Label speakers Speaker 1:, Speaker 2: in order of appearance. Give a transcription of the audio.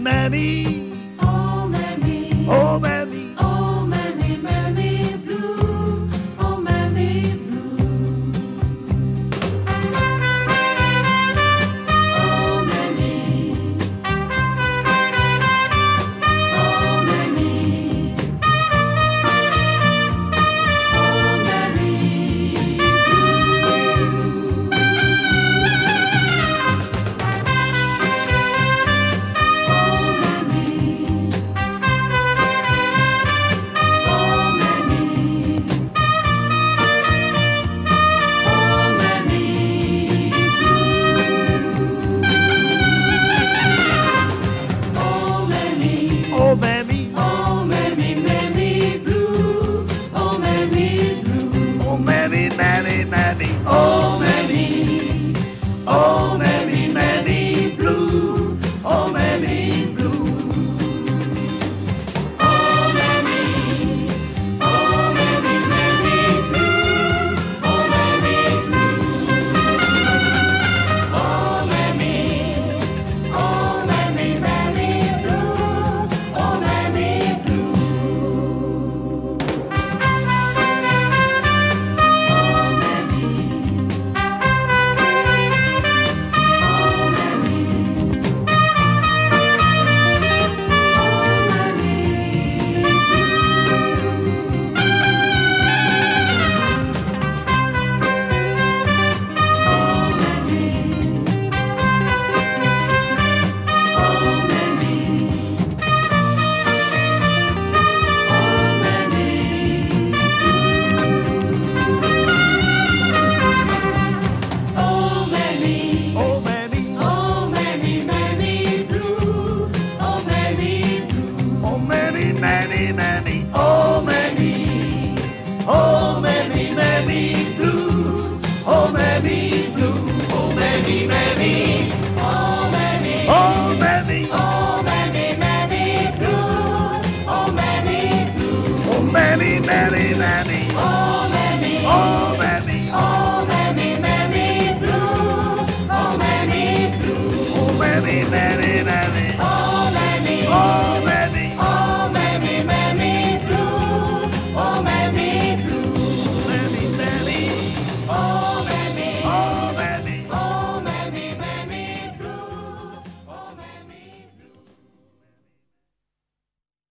Speaker 1: mammy.
Speaker 2: Oh, mammy.
Speaker 1: Oh, mammy.
Speaker 2: Oh, mammy, mammy blue. Oh, mammy blue. Oh, mammy. Oh, mammy. Oh, mammy blue. Oh, mammy. Oh, mammy. Oh, mammy blue. Oh, mammy.
Speaker 1: Oh, mammy.
Speaker 2: Oh, mammy, mammy blue. Oh, mammy blue.
Speaker 1: Oh, mammy, mammy, mammy.
Speaker 2: Oh, mammy. Oh, mammy, mammy blue. Oh, mammy blue. Oh, mammy. Oh, mammy, mammy blue. Oh, mammy blue. Oh, mammy. Oh, mammy, mammy blue. Oh, mammy blue. Oh, mammy. Oh, mammy. Oh, mammy.
Speaker 1: Oh, mammy.
Speaker 2: Oh, mammy, mammy blue. Oh, mammy blue.
Speaker 1: Oh, mammy, mammy, mammy.
Speaker 2: Oh, mammy. Oh, mammy, mammy blue. Oh, mammy blue. Oh, mammy, mammy. Oh, mammy.
Speaker 1: Oh, mammy.
Speaker 2: Oh, mammy, mammy blue. Oh, mammy blue.
Speaker 1: Oh, mammy, mammy, mammy.
Speaker 2: Oh, mammy.
Speaker 1: Oh, mammy.
Speaker 2: Oh, mammy, mammy blue. Oh, mammy blue.
Speaker 1: Oh, mammy, mammy.